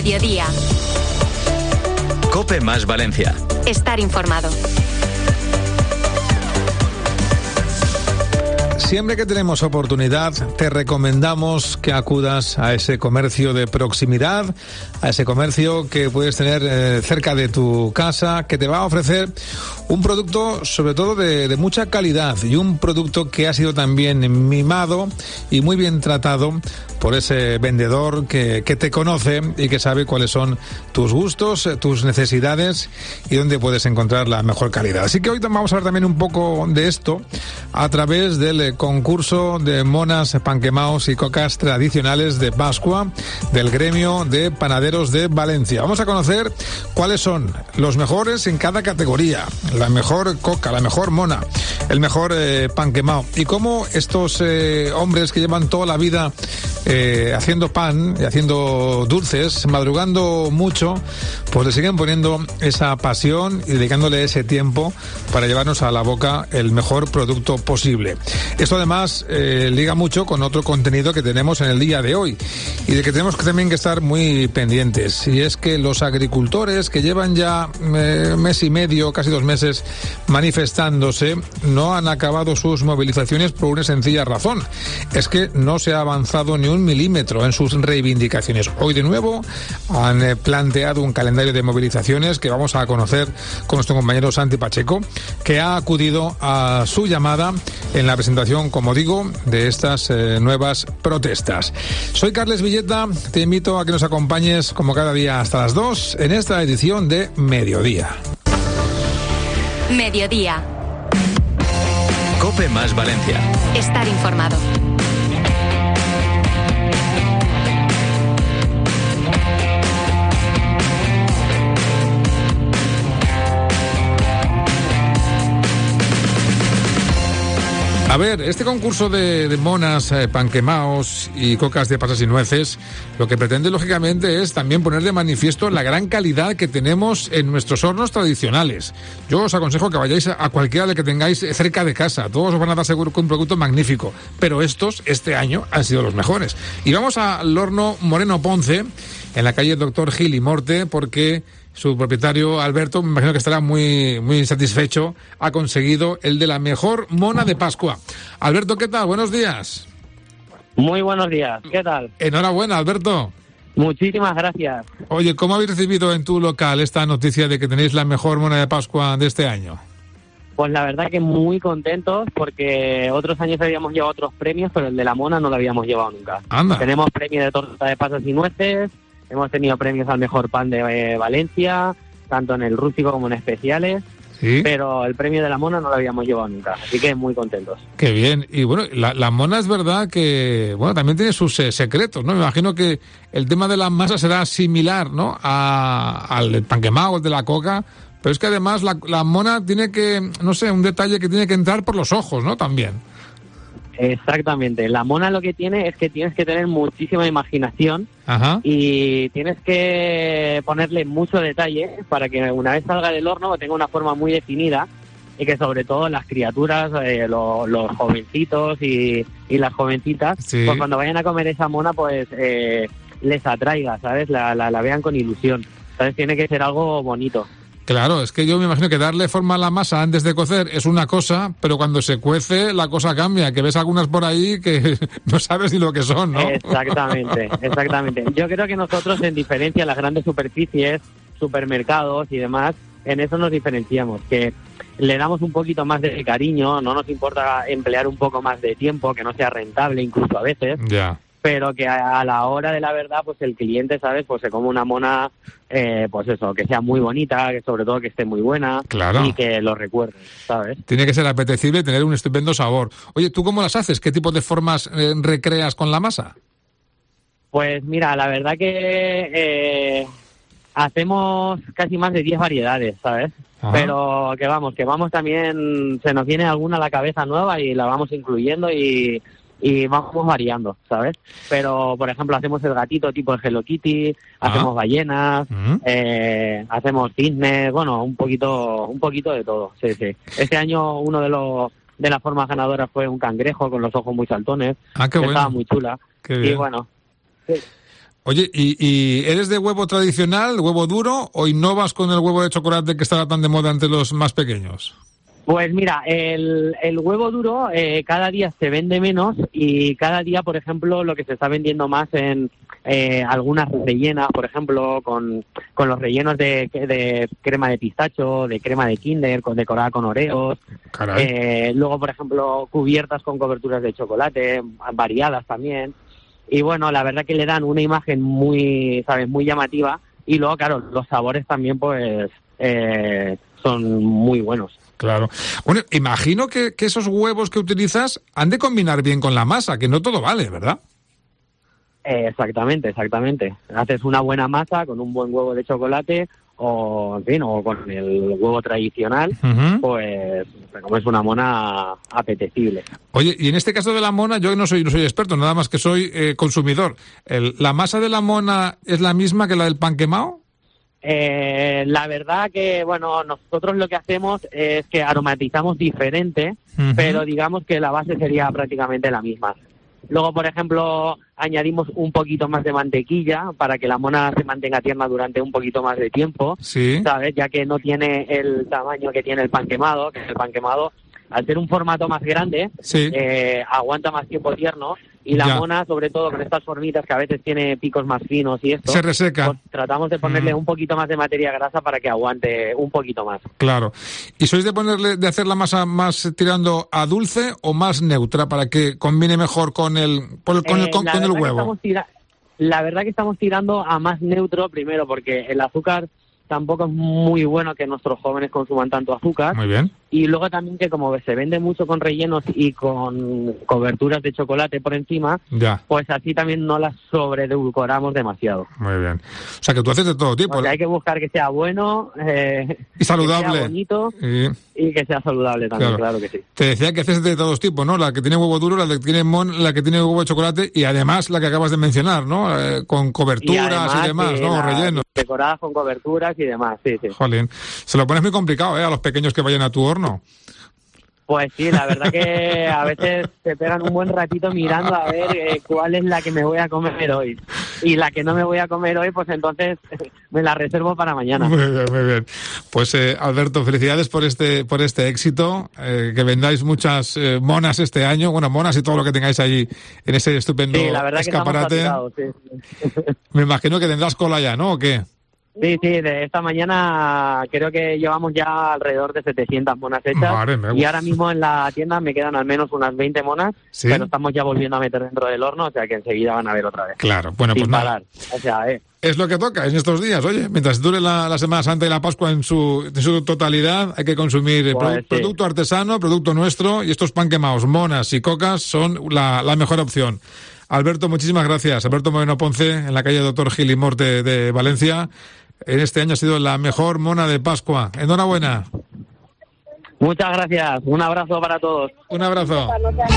Mediodía. COPE más Valencia. Estar informado. Siempre que tenemos oportunidad, te recomendamos que acudas a ese comercio de proximidad, a ese comercio que puedes tener cerca de tu casa, que te va a ofrecer un producto sobre todo de mucha calidad y un producto que ha sido también mimado y muy bien tratado por ese vendedor que te conoce y que sabe cuáles son tus gustos, tus necesidades y dónde puedes encontrar la mejor calidad. Así que hoy vamos a hablar también un poco de esto a través del concurso de monas, panquemaos y cocas tradicionales de Pascua del gremio de panaderos de Valencia. Vamos a conocer cuáles son los mejores en cada categoría, la mejor coca, la mejor mona, el mejor panquemao y cómo estos hombres que llevan toda la vida haciendo pan y haciendo dulces, madrugando mucho, pues le siguen poniendo esa pasión y dedicándole ese tiempo para llevarnos a la boca el mejor producto posible. Esto además liga mucho con otro contenido que tenemos en el día de hoy y de que tenemos también que estar muy pendientes, y es que los agricultores que llevan ya mes y medio, casi 2 meses manifestándose, no han acabado sus movilizaciones por una sencilla razón: es que no se ha avanzado ni un milímetro en sus reivindicaciones. Hoy de nuevo han planteado un calendario de movilizaciones que vamos a conocer con nuestro compañero Santi Pacheco, que ha acudido a su llamada en la presentación, como digo, de estas nuevas protestas. Soy Carles Villeta, te invito a que nos acompañes como cada día hasta las 2 en esta edición de Mediodía. Mediodía. COPE más Valencia. Estar informado. A ver, este concurso de monas, panquemaos y cocas de pasas y nueces, lo que pretende lógicamente es también poner de manifiesto la gran calidad que tenemos en nuestros hornos tradicionales. Yo os aconsejo que vayáis a cualquiera de que tengáis cerca de casa. Todos os van a dar seguro que un producto magnífico, pero estos, este año, han sido los mejores. Y vamos al horno Moreno Ponce, en la calle Doctor Gil y Morte, porque su propietario, Alberto, me imagino que estará muy, muy satisfecho, ha conseguido el de la mejor mona de Pascua. Alberto, ¿qué tal? Buenos días. Muy buenos días, ¿qué tal? Enhorabuena, Alberto. Muchísimas gracias. Oye, ¿cómo habéis recibido en tu local esta noticia de que tenéis la mejor mona de Pascua de este año? Pues la verdad que muy contentos, porque otros años habíamos llevado otros premios, pero el de la mona no lo habíamos llevado nunca. Anda. Tenemos premio de torta de pasas y nueces, hemos tenido premios al mejor pan de Valencia, tanto en el rústico como en especiales, ¿Sí? Pero el premio de la mona no lo habíamos llevado nunca, así que muy contentos. Qué bien. Y bueno, la mona es verdad que, bueno, también tiene sus secretos, ¿no? Me imagino que el tema de la masa será similar, ¿no?, al panquemao, el de la coca, pero es que además la mona tiene que, no sé, un detalle que tiene que entrar por los ojos, ¿no?, también. Exactamente. La mona lo que tiene es que tienes que tener muchísima imaginación. Ajá. Y tienes que ponerle mucho detalle para que una vez salga del horno tenga una forma muy definida y que sobre todo las criaturas, los jovencitos y las jovencitas, sí, pues cuando vayan a comer esa mona pues les atraiga, ¿sabes? La vean con ilusión. ¿Sabes? Tiene que ser algo bonito. Claro, es que yo me imagino que darle forma a la masa antes de cocer es una cosa, pero cuando se cuece la cosa cambia, que ves algunas por ahí que no sabes ni lo que son, ¿no? Exactamente, exactamente. Yo creo que nosotros, en diferencia a las grandes superficies, supermercados y demás, en eso nos diferenciamos, que le damos un poquito más de cariño, no nos importa emplear un poco más de tiempo, que no sea rentable incluso a veces. Ya. Pero que a la hora de la verdad, pues el cliente, ¿sabes? Pues se come una mona, pues eso, que sea muy bonita, que sobre todo que esté muy buena. Claro. Y que lo recuerde, ¿sabes? Tiene que ser apetecible y tener un estupendo sabor. Oye, ¿tú cómo las haces? ¿Qué tipo de formas recreas con la masa? Pues mira, la verdad que hacemos casi más de 10 variedades, ¿sabes? Ajá. Pero que vamos también, se nos viene alguna a la cabeza nueva y la vamos incluyendo y vamos variando, ¿sabes? Pero, por ejemplo, hacemos el gatito tipo el Hello Kitty, hacemos ballenas, hacemos cisnes, bueno, un poquito de todo, sí, sí. Este año uno de las formas ganadoras fue un cangrejo con los ojos muy saltones, qué que bueno. estaba muy chula. Qué bien. Y bueno, sí. Oye, ¿y eres de huevo tradicional, huevo duro, o innovas con el huevo de chocolate que estaba tan de moda entre los más pequeños? Pues mira, el huevo duro cada día se vende menos y cada día, por ejemplo, lo que se está vendiendo más en algunas rellenas, por ejemplo, con los rellenos de crema de pistacho, de crema de Kinder, decorada con Oreos. Luego, por ejemplo, cubiertas con coberturas de chocolate, variadas también. Y bueno, la verdad que le dan una imagen muy, ¿sabes?, muy llamativa. Y luego, claro, los sabores también, pues, son muy buenos. Claro. Bueno, imagino que esos huevos que utilizas han de combinar bien con la masa, que no todo vale, ¿verdad? Exactamente. Haces una buena masa con un buen huevo de chocolate o, en fin, o con el huevo tradicional, pues te comes una mona apetecible. Oye, y en este caso de la mona, yo no soy experto, nada más que soy consumidor. ¿La masa de la mona es la misma que la del pan quemado? La verdad que, bueno, nosotros lo que hacemos es que aromatizamos diferente, pero digamos que la base sería prácticamente la misma. Luego, por ejemplo, añadimos un poquito más de mantequilla para que la mona se mantenga tierna durante un poquito más de tiempo, sí, ¿sabes? Ya que no tiene el tamaño que tiene el pan quemado, que el pan quemado, al ser un formato más grande, sí, aguanta más tiempo tierno. Y la mona, sobre todo con estas formitas que a veces tiene picos más finos y esto, se reseca. Pues tratamos de ponerle un poquito más de materia grasa para que aguante un poquito más. Claro. ¿Y sois de hacer la masa más tirando a dulce o más neutra para que combine mejor con el huevo? La verdad que estamos tirando a más neutro, primero porque el azúcar tampoco es muy bueno que nuestros jóvenes consuman tanto azúcar. Muy bien. Y luego también que como se vende mucho con rellenos y con coberturas de chocolate por encima, pues así también no las sobreedulcoramos demasiado. Muy bien. O sea que tú haces de todo tipo. O sea, hay que buscar que sea bueno, y saludable, que sea bonito y que sea saludable también, claro que sí. Te decía que haces de todos tipos, ¿no? La que tiene huevo duro, la que tiene la que tiene huevo de chocolate y además la que acabas de mencionar, ¿no? Con coberturas y demás, ¿no? Rellenos. Decoradas con coberturas y demás, sí. Jolín. Se lo pones muy complicado, a los pequeños que vayan a tu horno. Pues sí, la verdad que a veces te pegan un buen ratito mirando a ver cuál es la que me voy a comer hoy. Y la que no me voy a comer hoy, pues entonces me la reservo para mañana. Muy bien. Pues Alberto, felicidades por este éxito. Que vendáis muchas monas este año. Bueno, monas y todo lo que tengáis allí en ese estupendo escaparate. Que sí. Me imagino que tendrás cola ya, ¿no? ¿O qué? Sí, de esta mañana creo que llevamos ya alrededor de 700 monas hechas. Y ahora mismo en la tienda me quedan al menos unas 20 monas, ¿sí? Pero estamos ya volviendo a meter dentro del horno, o sea que enseguida van a ver otra vez. Claro, bueno, sin pues parar. Nada. O sea, es lo que toca en estos días, oye, mientras dure la Semana Santa y la Pascua en su totalidad, hay que consumir producto artesano, producto nuestro, y estos pan quemados, monas y cocas son la mejor opción. Alberto, muchísimas gracias. Alberto Moreno Ponce, en la calle Doctor Gil y Morte de Valencia. En este año ha sido la mejor mona de Pascua. Enhorabuena. Muchas gracias. Un abrazo para todos. Un abrazo.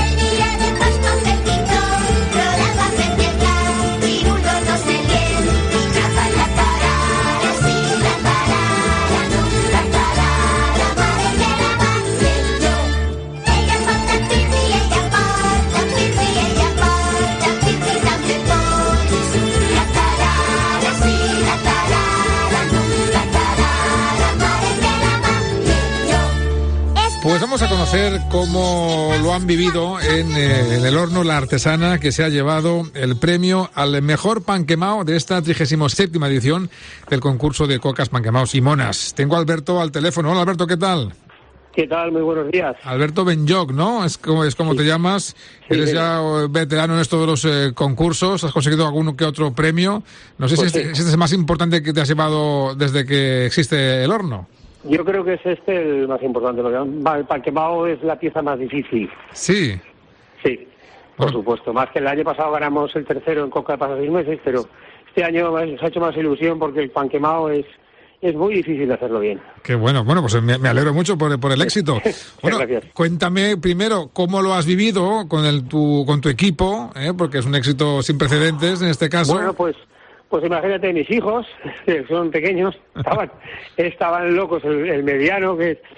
Pues vamos a conocer cómo lo han vivido en el horno La Artesana, que se ha llevado el premio al mejor pan quemado de esta 37ª edición del concurso de cocas, pan quemados y monas. Tengo a Alberto al teléfono. Hola, Alberto, ¿qué tal? ¿Qué tal? Muy buenos días. Alberto Benyoc, ¿no? Es como te llamas. Sí, eres ya veterano en esto de los concursos. Has conseguido alguno que otro premio. No sé si este es el más importante que te has llevado desde que existe el horno. Yo creo que es el más importante. El pan quemado es la pieza más difícil. Sí. Sí, por supuesto. Más que el año pasado ganamos el tercero en coca de paso 6 meses, pero este año nos ha hecho más ilusión porque el pan quemado es muy difícil de hacerlo bien. Qué bueno. Bueno, pues me alegro mucho por el éxito. Bueno, gracias. Cuéntame primero cómo lo has vivido con tu equipo, porque es un éxito sin precedentes en este caso. Bueno, pues imagínate, mis hijos, que son pequeños, estaban locos. El mediano, que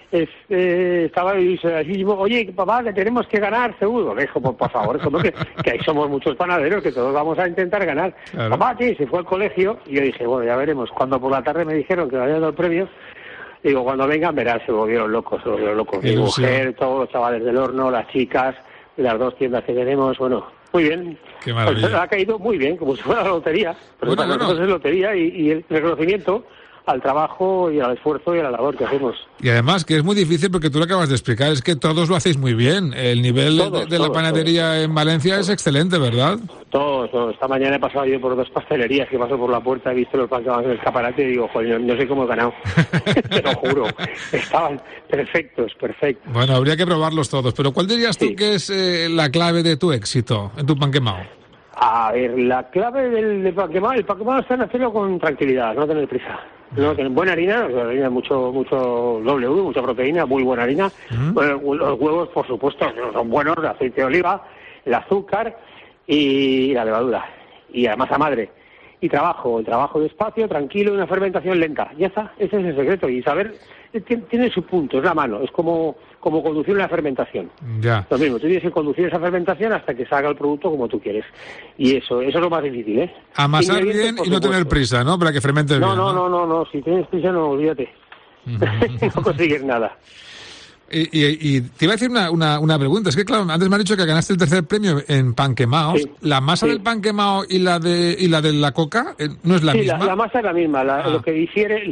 estaba así, oye, papá, que tenemos que ganar, seguro. Le dijo, por favor, que ahí somos muchos panaderos, que todos vamos a intentar ganar. Claro. Papá, sí, se fue al colegio, y yo dije, bueno, ya veremos. Cuando por la tarde me dijeron que me habían dado el premio, digo, cuando vengan verás, se volvieron locos. Mi mujer, todos los chavales del horno, las chicas, las 2 tiendas que tenemos, bueno, muy bien. Qué maravilla. Pues ha caído muy bien, como si fuera la lotería. Pero para nosotros es lotería y el reconocimiento al trabajo y al esfuerzo y a la labor que hacemos. Y además que es muy difícil porque tú lo acabas de explicar, es que todos lo hacéis muy bien. El nivel de la panadería en Valencia es excelente, ¿verdad? Todos. Esta mañana he pasado yo por 2 pastelerías que paso por la puerta, he visto los pan que van en el escaparate y digo, joder, no sé cómo he ganado. Te lo juro. Estaban perfectos. Bueno, habría que probarlos todos, pero ¿cuál dirías tú que es la clave de tu éxito en tu pan quemado? A ver, la clave del pan quemado, el pan quemado está en hacerlo con tranquilidad, no tener prisa. No, tener buena harina, mucho W, mucha proteína, muy buena harina. Bueno, los huevos, por supuesto, son buenos, el aceite de oliva, el azúcar y la levadura. Y la masa madre. Y el trabajo despacio, tranquilo, y una fermentación lenta. Ya está, ese es el secreto. Y saber, tiene su punto, es la mano, es como conducir una fermentación. Ya. Lo mismo, tú tienes que conducir esa fermentación hasta que salga el producto como tú quieres. Y eso es lo más difícil, ¿eh? Amasar bien y no tener prisa, ¿no? Para que fermentes bien. No, si tienes prisa no, olvídate. No consigues nada. Y te iba a decir una pregunta. Es que, claro, antes me has dicho que ganaste el 3er premio en pan quemados. Sí, ¿la masa del pan quemado y la de la coca no es la misma? La masa es la misma. Lo que difiere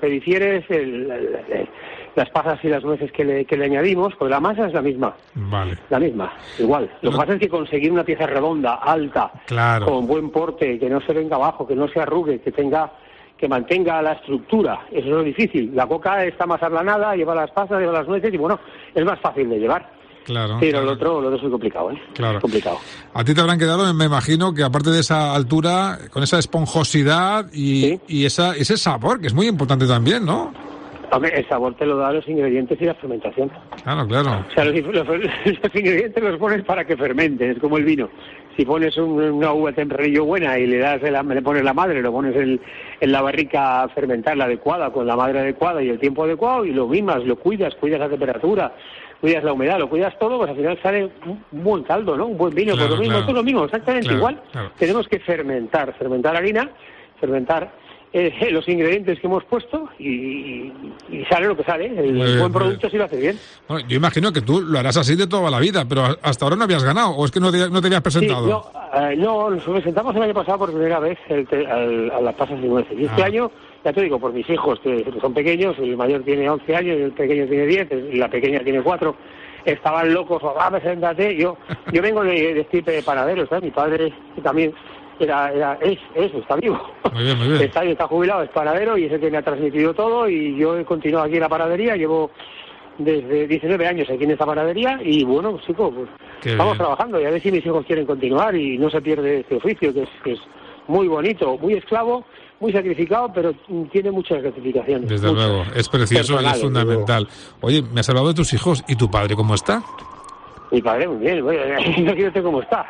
es las pasas y las nueces que le añadimos, pues la masa es la misma. Vale. La misma, igual. Lo que pasa es que conseguir una pieza redonda, alta, claro, con buen porte, que no se venga abajo, que no se arrugue, que mantenga la estructura, eso es lo difícil. La coca está más aplanada, lleva las pasas, lleva las nueces y bueno, es más fácil de llevar. Claro. Pero lo otro es muy complicado, ¿eh? Claro. Es complicado. A ti te habrán quedado, me imagino, que aparte de esa altura, con esa esponjosidad y ese sabor, que es muy importante también, ¿no? Hombre, el sabor te lo dan los ingredientes y la fermentación. Claro. O sea, los ingredientes los pones para que fermenten, es como el vino. Si pones una uva tempranillo buena y le pones la madre, lo pones en la barrica a fermentar la adecuada, con la madre adecuada y el tiempo adecuado, y lo mimas, lo cuidas la temperatura, cuidas la humedad, lo cuidas todo, pues al final sale un buen caldo, ¿no? Un buen vino, claro, pues lo mismo, todo lo mismo, exactamente igual. Claro. Tenemos que fermentar la harina, fermentar los ingredientes que hemos puesto y sale lo que sale. El buen producto sí lo hace bien. Bueno, yo imagino que tú lo harás así de toda la vida, pero hasta ahora no habías ganado, ¿o es que no te habías presentado? Sí, no, nos presentamos el año pasado por primera vez a las pasas y nueces. Y este año, ya te digo, por mis hijos, que son pequeños, el mayor tiene 11 años, el pequeño tiene 10, y la pequeña tiene 4, estaban locos, preséntate. Yo vengo de estirpe de panadero, ¿sabes? Mi padre también está vivo. Muy bien. Está jubilado, es panadero y es el que me ha transmitido todo, y yo he continuado aquí en la panadería, llevo desde 19 años aquí en esta panadería y bueno, pues, chicos, pues estamos trabajando y a ver si mis hijos quieren continuar y no se pierde este oficio que es muy bonito, muy esclavo, muy sacrificado, pero tiene muchas gratificaciones. Desde luego, es precioso y es fundamental. Oye, me has hablado de tus hijos, ¿y tu padre cómo está? Mi padre muy bien, no quiero cómo está.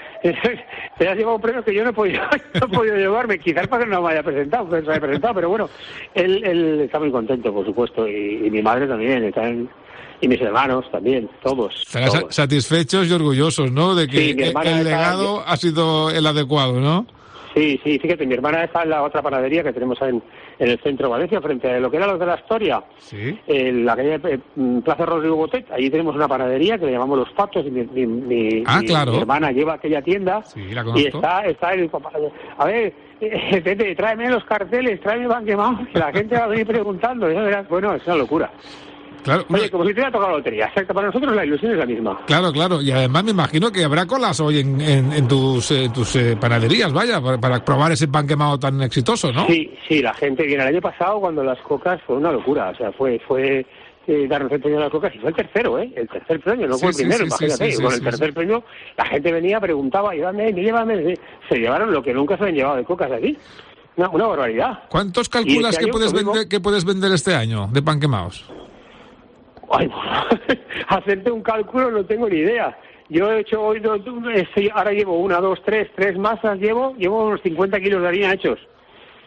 Te has llevado un premio que yo no he podido llevarme, quizás para que no me haya presentado, pero bueno, él está muy contento, por supuesto, y mi madre también, y mis hermanos también, todos. Estarán satisfechos y orgullosos, ¿no? De que el legado ha sido el adecuado, ¿no? Sí, fíjate, mi hermana está en la otra panadería que tenemos en el centro de Valencia, frente a lo que era los de la Astoria, en la calle Plaza Rodrigo Botet. Allí tenemos una panadería que le llamamos Los Patos, y mi hermana lleva aquella tienda, la conozco. Y está el papá. A ver, Pepe, tráeme los carteles, tráeme pan quemado, que la gente va a venir preguntando. Bueno, es una locura. Claro, oye, como si te hubiera tocado la lotería. Exacto, para nosotros la ilusión es la misma. Claro. Y además me imagino que habrá colas hoy en tus panaderías, vaya, para probar ese pan quemado tan exitoso, ¿no? Sí, la gente viene. El año pasado, cuando las cocas, fue una locura. O sea, fue darnos el premio de las cocas y fue el tercero, ¿eh? El tercer premio, no fue el primero, imagínate. Con el tercer premio, la gente venía, preguntaba, llévame. Se llevaron lo que nunca se habían llevado de cocas aquí. Una barbaridad. ¿Cuántos calculas que puedes vender este año de pan quemados? Ay, hacerte un cálculo no tengo ni idea. Yo he hecho hoy, ahora llevo 1, 2, 3 masas, llevo unos 50 kilos de harina hechos.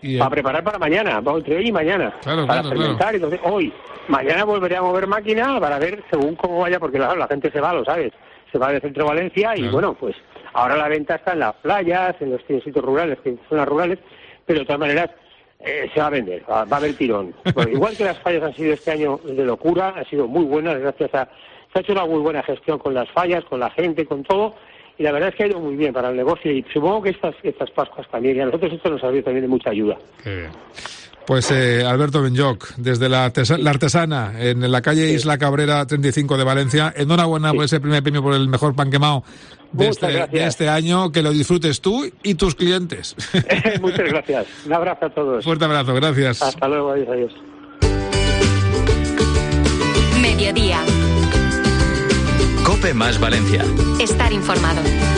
para preparar para mañana, entre hoy y mañana, para fermentar. Entonces, mañana volveré a mover máquina para ver según cómo vaya, porque claro, la gente se va, lo sabes, se va del centro de Valencia y bueno, pues ahora la venta está en las playas, en los sitios rurales, en zonas rurales, pero de todas maneras se va a vender, va a haber tirón. Bueno, igual que las fallas han sido este año de locura, han sido muy buenas, gracias a... Se ha hecho una muy buena gestión con las fallas, con la gente, con todo, y la verdad es que ha ido muy bien para el negocio, y supongo que estas Pascuas también, y a nosotros esto nos ha servido también de mucha ayuda. Pues Alberto Benlloch, desde la Artesana, en la calle Isla Cabrera 35 de Valencia, enhorabuena por ese primer premio por el mejor pan quemado de este año, que lo disfrutes tú y tus clientes. Muchas gracias, un abrazo a todos. Fuerte abrazo, gracias. Hasta luego, adiós. Mediodía. COPE más Valencia. Estar informado.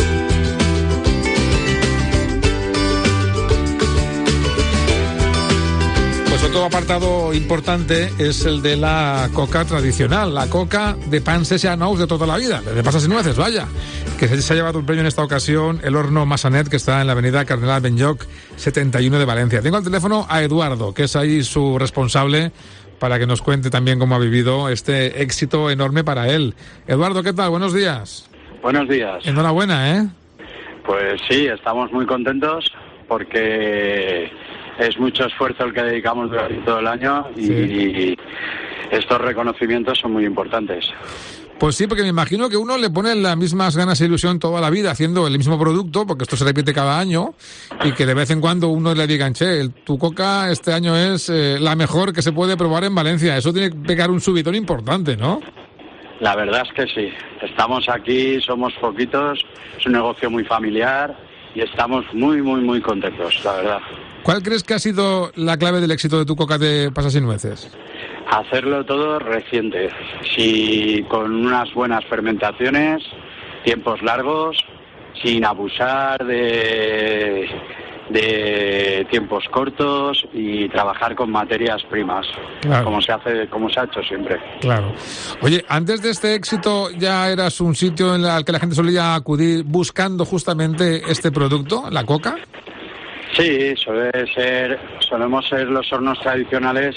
Pues otro apartado importante es el de la coca tradicional, la coca de pan sesianous de toda la vida, de pasas y nueces, vaya, que se ha llevado un premio en esta ocasión el horno Massanet, que está en la avenida Cardenal Benlloch 71 de Valencia. Tengo al teléfono a Eduardo, que es ahí su responsable, para que nos cuente también cómo ha vivido este éxito enorme para él. Eduardo, ¿qué tal? Buenos días. Buenos días. Enhorabuena, ¿eh? Pues sí, estamos muy contentos porque es mucho esfuerzo el que dedicamos durante todo el año y estos reconocimientos son muy importantes. Pues sí, porque me imagino que uno le pone las mismas ganas e ilusión toda la vida haciendo el mismo producto, porque esto se repite cada año, y que de vez en cuando uno le digan, che, tu coca este año es la mejor que se puede probar en Valencia. Eso tiene que pegar un subidón importante, ¿no? La verdad es que sí. Estamos aquí, somos poquitos, es un negocio muy familiar y estamos muy, muy, muy contentos, la verdad. ¿Cuál crees que ha sido la clave del éxito de tu coca de pasas y nueces? Hacerlo todo reciente, sí, con unas buenas fermentaciones, tiempos largos, sin abusar de tiempos cortos y trabajar con materias primas, claro, como se ha hecho siempre. Claro. Oye, antes de este éxito, ¿ya eras un sitio en el que la gente solía acudir buscando justamente este producto, la coca? Sí, solemos ser los hornos tradicionales.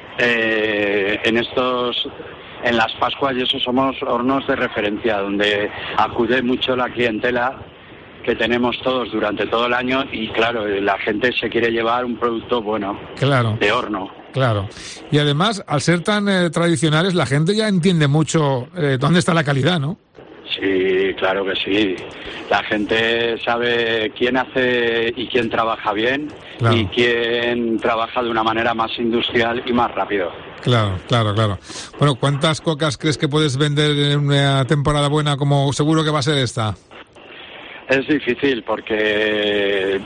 En las Pascuas y eso somos hornos de referencia, donde acude mucho la clientela que tenemos todos durante todo el año y claro, la gente se quiere llevar un producto bueno, claro, de horno. Claro. Y además, al ser tan tradicionales, la gente ya entiende mucho dónde está la calidad, ¿no? Sí, claro que sí. La gente sabe quién hace y quién trabaja bien, claro, y quién trabaja de una manera más industrial y más rápido. Claro. Bueno, ¿cuántas cocas crees que puedes vender en una temporada buena como seguro que va a ser esta? Es difícil porque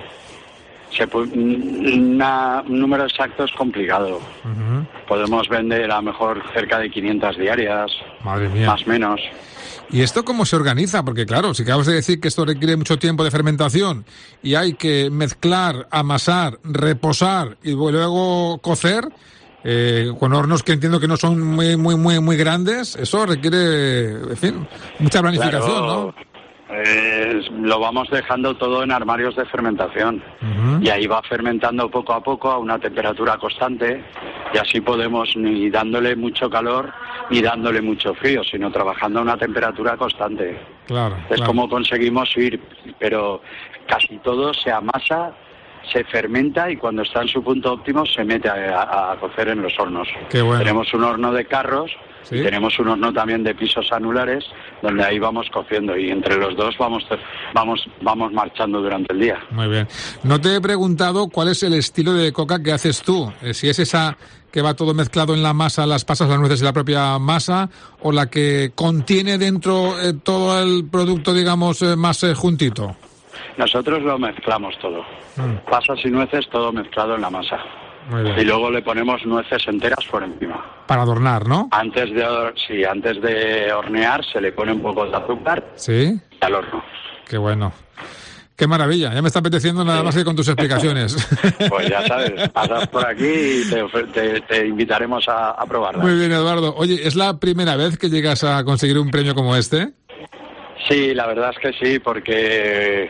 un número exacto es complicado. Uh-huh. Podemos vender a lo mejor cerca de 500 diarias, madre mía, más o menos. ¿Y esto cómo se organiza? Porque claro, si acabas de decir que esto requiere mucho tiempo de fermentación y hay que mezclar, amasar, reposar y luego cocer, con hornos que entiendo que no son muy grandes, eso requiere, en fin, mucha planificación, claro, ¿no? Lo vamos dejando todo en armarios de fermentación, uh-huh, y ahí va fermentando poco a poco a una temperatura constante y así podemos ni dándole mucho calor ni dándole mucho frío, sino trabajando a una temperatura constante. Claro. Como conseguimos ir, pero casi todo se amasa, se fermenta y cuando está en su punto óptimo se mete a cocer en los hornos. Qué bueno. Tenemos un horno de carros, ¿sí?, y tenemos un horno también de pisos anulares donde ahí vamos cociendo y entre los dos vamos marchando durante el día. Muy bien. No te he preguntado cuál es el estilo de coca que haces tú, si es esa que va todo mezclado en la masa, las pasas, las nueces y la propia masa, o la que contiene dentro todo el producto, digamos, más juntito. Nosotros lo mezclamos todo. Pasas y nueces, todo mezclado en la masa. Muy bien. Y luego le ponemos nueces enteras por encima. Para adornar, ¿no? Antes de hornear se le pone un poco de azúcar. ¿Sí? Al horno. Qué bueno. Qué maravilla, ya me está apeteciendo nada más que con tus explicaciones. Pues ya sabes, pasas por aquí y te invitaremos a probarla. Muy bien, Eduardo. Oye, ¿es la primera vez que llegas a conseguir un premio como este? Sí, la verdad es que sí, porque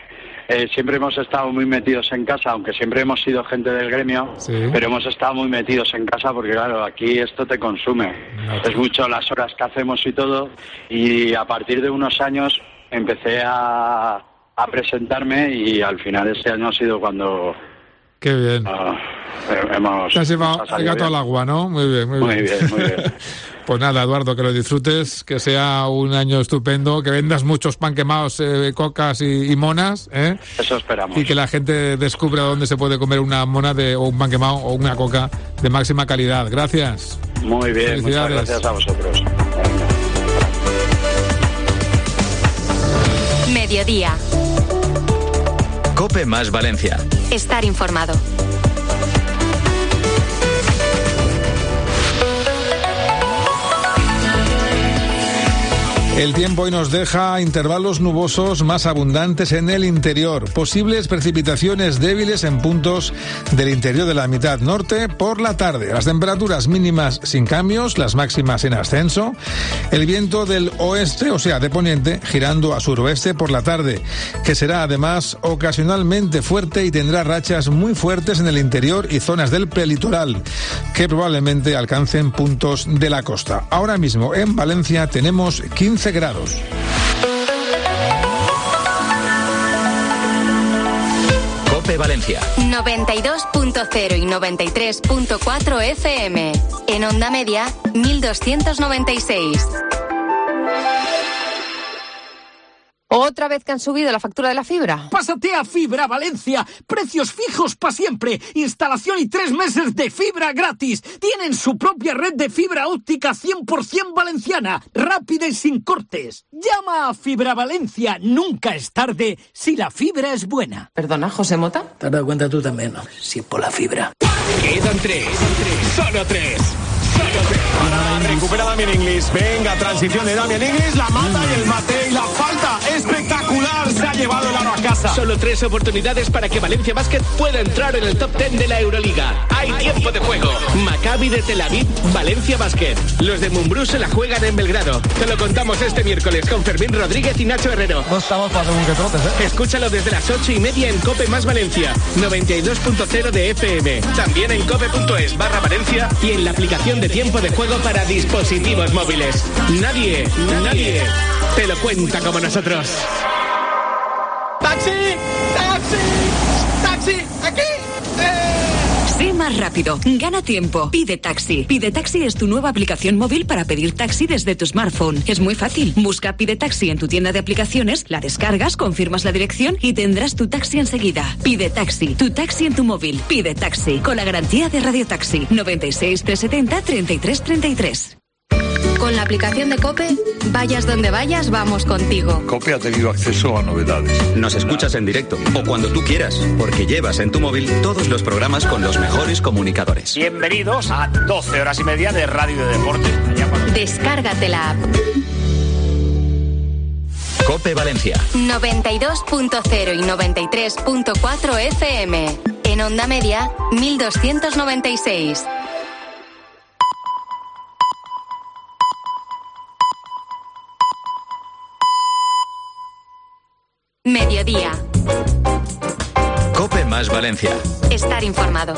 siempre hemos estado muy metidos en casa, aunque siempre hemos sido gente del gremio, pero hemos estado muy metidos en casa porque, claro, aquí esto te consume. Es mucho las horas que hacemos y todo, y a partir de unos años empecé a presentarme y al final este año ha sido cuando... Qué bien. Te has llevado el gato al agua, ¿no? Muy bien. Muy bien. Pues nada, Eduardo, que lo disfrutes, que sea un año estupendo, que vendas muchos pan quemados, cocas y monas, ¿eh? Eso esperamos. Y que la gente descubra dónde se puede comer una mona o un pan quemado o una coca de máxima calidad. Gracias. Muy bien, muchas gracias a vosotros. Mediodía. COPE más Valencia. Estar informado. El tiempo hoy nos deja intervalos nubosos más abundantes en el interior. Posibles precipitaciones débiles en puntos del interior de la mitad norte por la tarde. Las temperaturas mínimas sin cambios, las máximas en ascenso. El viento del oeste, o sea, de poniente, girando a suroeste por la tarde, que será además ocasionalmente fuerte y tendrá rachas muy fuertes en el interior y zonas del prelitoral, que probablemente alcancen puntos de la costa. Ahora mismo en Valencia tenemos 15 grados. COPE Valencia 92.0 y 93.4 FM. En onda media, 1296. ¿Otra vez que han subido la factura de la fibra? Pásate a Fibra Valencia. Precios fijos para siempre. Instalación y 3 meses de fibra gratis. Tienen su propia red de fibra óptica 100% valenciana. Rápida y sin cortes. Llama a Fibra Valencia. Nunca es tarde si la fibra es buena. Perdona, José Mota. ¿Te has dado cuenta tú también, no? Si es por la fibra. Quedan 3. Solo 3. Recupera Damian Inglis. Venga, transición de Damian Inglis. La mata y el mate y la falta. Espectacular. Se ha llevado el aro a casa. Solo 3 oportunidades para que Valencia Basket pueda entrar en el top 10 de la Euroliga. Hay tiempo de juego. Maccabi de Tel Aviv, Valencia Basket. Los de Mumbrú se la juegan en Belgrado. Te lo contamos este miércoles con Fermín Rodríguez y Nacho Herrero. No estamos para un que trotes, ¿eh? Escúchalo desde las 8:30 en COPE más Valencia. 92.0 de FM. También en cope.es/Valencia y en la aplicación de tiempo de juego para dispositivos móviles. Nadie te lo cuenta como nosotros. ¡Taxi! ¡Taxi! ¡Taxi! ¡Aquí! Sé más rápido, gana tiempo, pide taxi. Pide Taxi es tu nueva aplicación móvil para pedir taxi desde tu smartphone. Es muy fácil. Busca Pide Taxi en tu tienda de aplicaciones, la descargas, confirmas la dirección y tendrás tu taxi enseguida. Pide Taxi, tu taxi en tu móvil. Pide Taxi, con la garantía de Radio Taxi. 96 370 33 33. Con la aplicación de COPE, vayas donde vayas, vamos contigo. COPE ha tenido acceso a novedades. Nos escuchas en directo o cuando tú quieras, porque llevas en tu móvil todos los programas con los mejores comunicadores. Bienvenidos a 12 horas y media de radio de deporte. Descárgate la app. COPE Valencia 92.0 y 93.4 FM. En onda media, 1296. Mediodía. COPE más Valencia. Estar informado.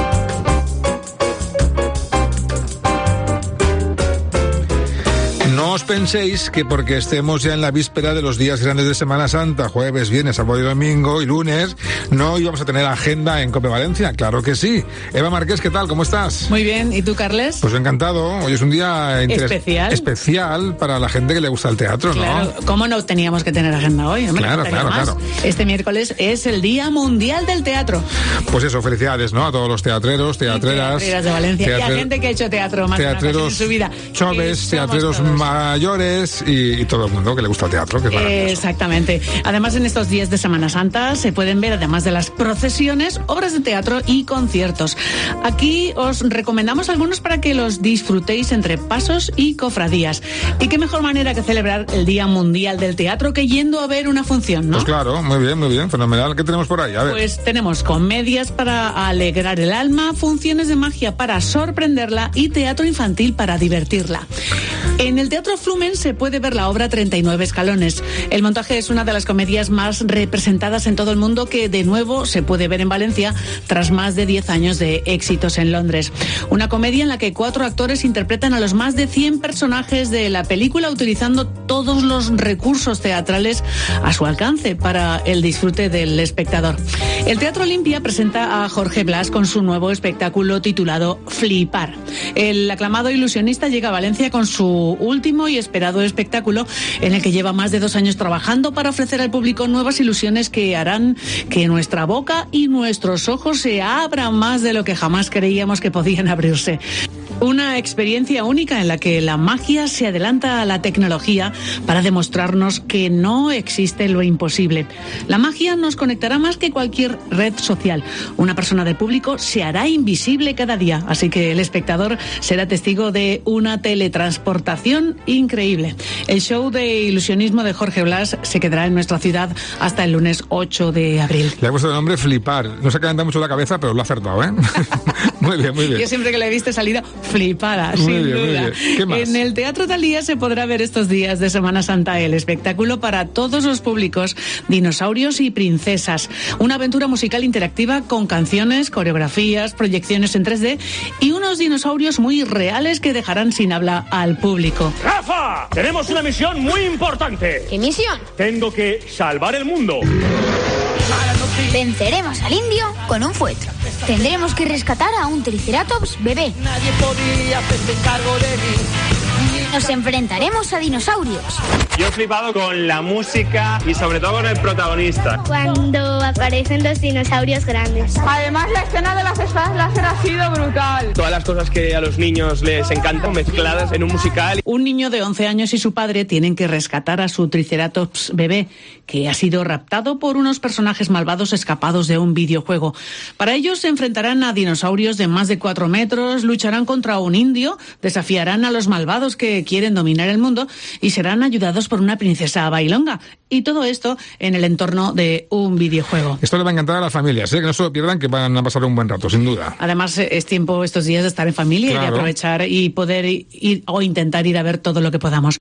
No os penséis que porque estemos ya en la víspera de los días grandes de Semana Santa, jueves, viernes, sábado y domingo y lunes, no íbamos a tener agenda en COPE Valencia. Claro que sí. Eva Marqués, ¿qué tal? ¿Cómo estás? Muy bien. ¿Y tú, Carles? Pues encantado. Hoy es un día especial para la gente que le gusta el teatro, ¿no? Claro. ¿Cómo no teníamos que tener agenda hoy? Claro. Este miércoles es el Día Mundial del Teatro. Pues eso, felicidades, ¿no? A todos los teatreros, teatreras. Teatreras de Valencia. Y a gente que ha hecho teatro más teatreros en su vida. Choves, teatreros mayores y todo el mundo que le gusta el teatro, que es maravilloso. Exactamente. Además, en estos días de Semana Santa se pueden ver, además de las procesiones, obras de teatro y conciertos. Aquí os recomendamos algunos para que los disfrutéis entre pasos y cofradías. Y qué mejor manera que celebrar el Día Mundial del Teatro que yendo a ver una función, ¿no? Pues claro, muy bien, fenomenal. ¿Qué tenemos por ahí? A ver. Pues tenemos comedias para alegrar el alma, funciones de magia para sorprenderla y teatro infantil para divertirla. En el Teatro Teatro Flumen se puede ver la obra 39 escalones. El montaje es una de las comedias más representadas en todo el mundo, que de nuevo se puede ver en Valencia tras más de 10 años de éxitos en Londres. Una comedia en la que 4 actores interpretan a los más de 100 personajes de la película, utilizando todos los recursos teatrales a su alcance para el disfrute del espectador. El Teatro Olimpia presenta a Jorge Blas con su nuevo espectáculo titulado Flipar. El aclamado ilusionista llega a Valencia con su último y esperado espectáculo, en el que lleva más de 2 años trabajando para ofrecer al público nuevas ilusiones que harán que nuestra boca y nuestros ojos se abran más de lo que jamás creíamos que podían abrirse. Una experiencia única en la que la magia se adelanta a la tecnología para demostrarnos que no existe lo imposible. La magia nos conectará más que cualquier red social. Una persona del público se hará invisible cada día, así que el espectador será testigo de una teletransportación increíble. El show de ilusionismo de Jorge Blas se quedará en nuestra ciudad hasta el lunes 8 de abril. Le ha puesto el nombre Flipar. No se calenta mucho la cabeza, pero lo ha acertado, ¿eh? Muy bien, muy bien. Yo siempre que la he visto he salido flipada, muy sin bien, duda. ¿Qué más? En el Teatro Thalía se podrá ver estos días de Semana Santa el espectáculo para todos los públicos, Dinosaurios y Princesas. Una aventura musical interactiva con canciones, coreografías, proyecciones en 3D y unos dinosaurios muy reales que dejarán sin habla al público. ¡Rafa! Tenemos una misión muy importante. ¿Qué misión? Tengo que salvar el mundo. Venceremos al indio con un fuetro. Tendremos que rescatar a un triceratops bebé. Nadie podía hacerse cargo de mí. Nos enfrentaremos a dinosaurios. Yo he flipado con la música y sobre todo con el protagonista. Cuando aparecen los dinosaurios grandes. Además, la escena de las espadas láser ha sido brutal. Todas las cosas que a los niños les encantan mezcladas en un musical. Un niño de 11 años y su padre tienen que rescatar a su triceratops bebé, que ha sido raptado por unos personajes malvados escapados de un videojuego. Para ellos se enfrentarán a dinosaurios de más de 4 metros, lucharán contra un indio, desafiarán a los malvados que quieren dominar el mundo y serán ayudados por una princesa bailonga. Y todo esto en el entorno de un videojuego. Esto le va a encantar a las familias, que no se lo pierdan, que van a pasar un buen rato, sin duda. Además, es tiempo estos días de estar en familia, claro, y de aprovechar y poder ir o intentar ir a ver todo lo que podamos.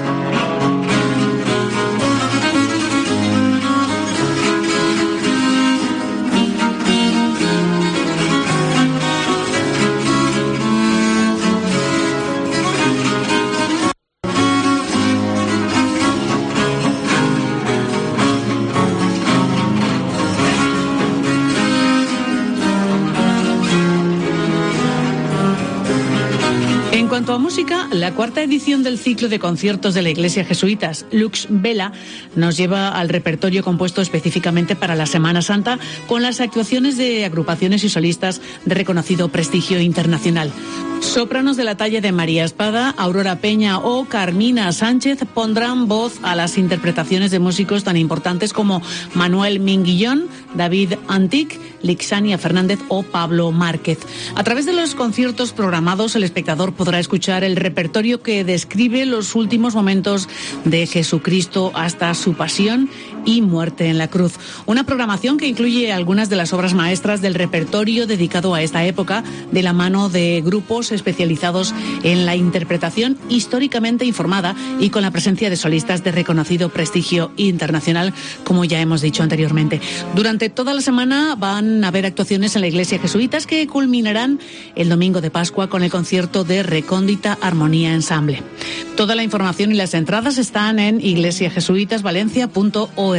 En cuanto a música, la 4ª edición del ciclo de conciertos de la Iglesia Jesuitas, Lux Vela, nos lleva al repertorio compuesto específicamente para la Semana Santa, con las actuaciones de agrupaciones y solistas de reconocido prestigio internacional. Sopranos de la talla de María Espada, Aurora Peña o Carmina Sánchez pondrán voz a las interpretaciones de músicos tan importantes como Manuel Minguillón, David Antic, Lixania Fernández o Pablo Márquez. A través de los conciertos programados, el espectador podrá escuchar el repertorio que describe los últimos momentos de Jesucristo hasta su pasión y muerte en la cruz. Una programación que incluye algunas de las obras maestras del repertorio dedicado a esta época, de la mano de grupos especializados en la interpretación históricamente informada y con la presencia de solistas de reconocido prestigio internacional, como ya hemos dicho anteriormente. Durante toda la semana van a haber actuaciones en la Iglesia Jesuitas que culminarán el domingo de Pascua con el concierto de Recóndita Armonía Ensamble. Toda la información y las entradas están en iglesiajesuitasvalencia.org.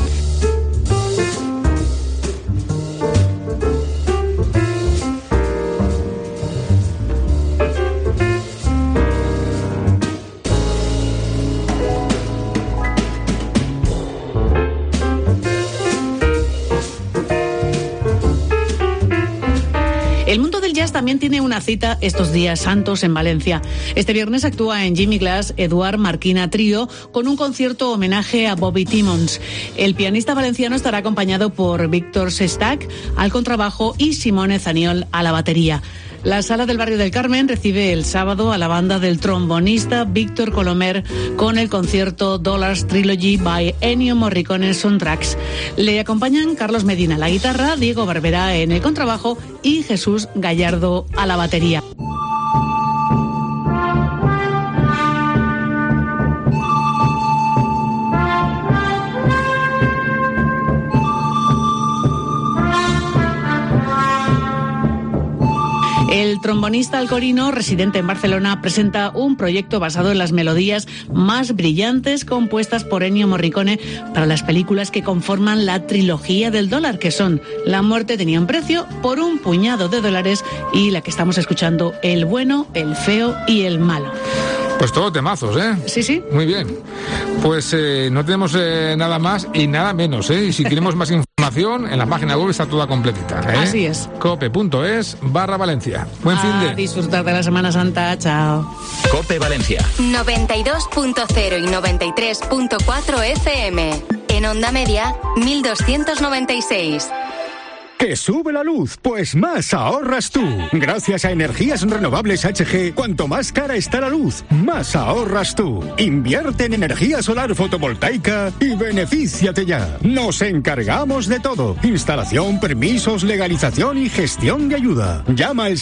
El mundo del jazz también tiene una cita estos días santos en Valencia. Este viernes actúa en Jimmy Glass Eduard Marquina Trío con un concierto homenaje a Bobby Timmons. El pianista valenciano estará acompañado por Víctor Sestak al contrabajo y Simone Zaniol a la batería. La Sala del Barrio del Carmen recibe el sábado a la banda del trombonista Víctor Colomer con el concierto Dollars Trilogy by Ennio Morricone Soundtracks. Le acompañan Carlos Medina a la guitarra, Diego Barberá en el contrabajo y Jesús Gallardo a la batería. El trombonista alcorino, residente en Barcelona, presenta un proyecto basado en las melodías más brillantes compuestas por Ennio Morricone para las películas que conforman la trilogía del dólar, que son La muerte tenía un precio, Por un puñado de dólares y la que estamos escuchando, El bueno, el feo y el malo. Pues todo temazos, ¿eh? Sí, sí. Muy bien. Pues no tenemos nada más y nada menos, ¿eh? Y si queremos más información, en la página web está toda completita, ¿eh? Así es. cope.es/Valencia. Buen fin de... disfrutar de la Semana Santa. Chao. Cope Valencia. 92.0 y 93.4 FM. En onda media, 1296. ¿Que sube la luz? Pues más ahorras tú. Gracias a Energías Renovables HG, cuanto más cara está la luz, más ahorras tú. Invierte en energía solar fotovoltaica y benefíciate ya. Nos encargamos de todo. Instalación, permisos, legalización y gestión de ayuda. Llama al